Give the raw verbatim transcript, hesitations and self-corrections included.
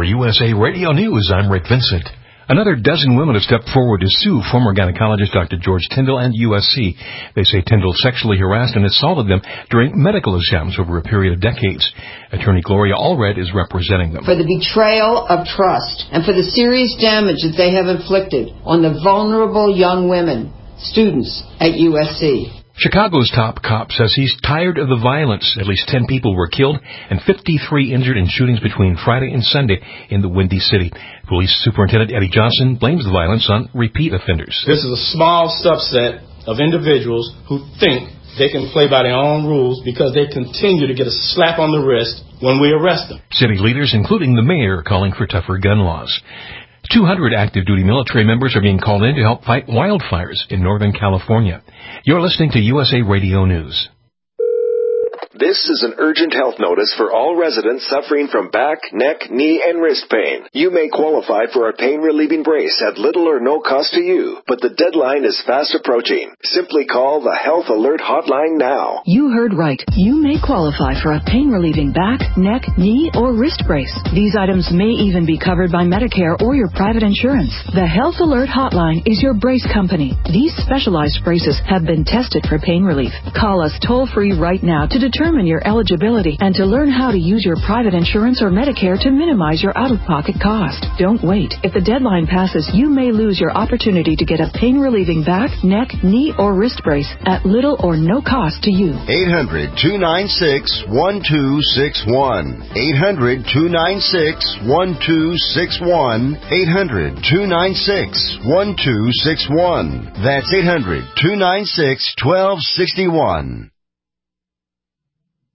U S A Radio News, I'm Rick Vincent. Another dozen women have stepped forward to sue former gynecologist Doctor George Tyndall and U S C. They say Tyndall sexually harassed and assaulted them during medical exams over a period of decades. Attorney Gloria Allred is representing them. For the betrayal of trust and for the serious damage that they have inflicted on the vulnerable young women, students at U S C. Chicago's top cop says he's tired of the violence. At least ten people were killed and fifty-three injured in shootings between Friday and Sunday in the Windy City. Police Superintendent Eddie Johnson blames the violence on repeat offenders. This is a small subset of individuals who think they can play by their own rules because they continue to get a slap on the wrist when we arrest them. City leaders, including the mayor, calling for tougher gun laws. two hundred active-duty military members are being called in to help fight wildfires in Northern California. You're listening to U S A Radio News. This is an urgent health notice for all residents suffering from back, neck, knee, and wrist pain. You may qualify for a pain-relieving brace at little or no cost to you, but the deadline is fast approaching. Simply call the Health Alert Hotline now. You heard right. You may qualify for a pain-relieving back, neck, knee, or wrist brace. These items may even be covered by Medicare or your private insurance. The Health Alert Hotline is your brace company. These specialized braces have been tested for pain relief. Call us toll-free right now to determine your eligibility and to learn how to use your private insurance or Medicare to minimize your out-of-pocket cost. Don't wait. If the deadline passes, you may lose your opportunity to get a pain-relieving back, neck, knee, or wrist brace at little or no cost to you. eight hundred, two nine six, one two six one. eight hundred, two nine six, one two six one. eight hundred, two nine six, one two six one. That's eight hundred, two nine six, one two six one.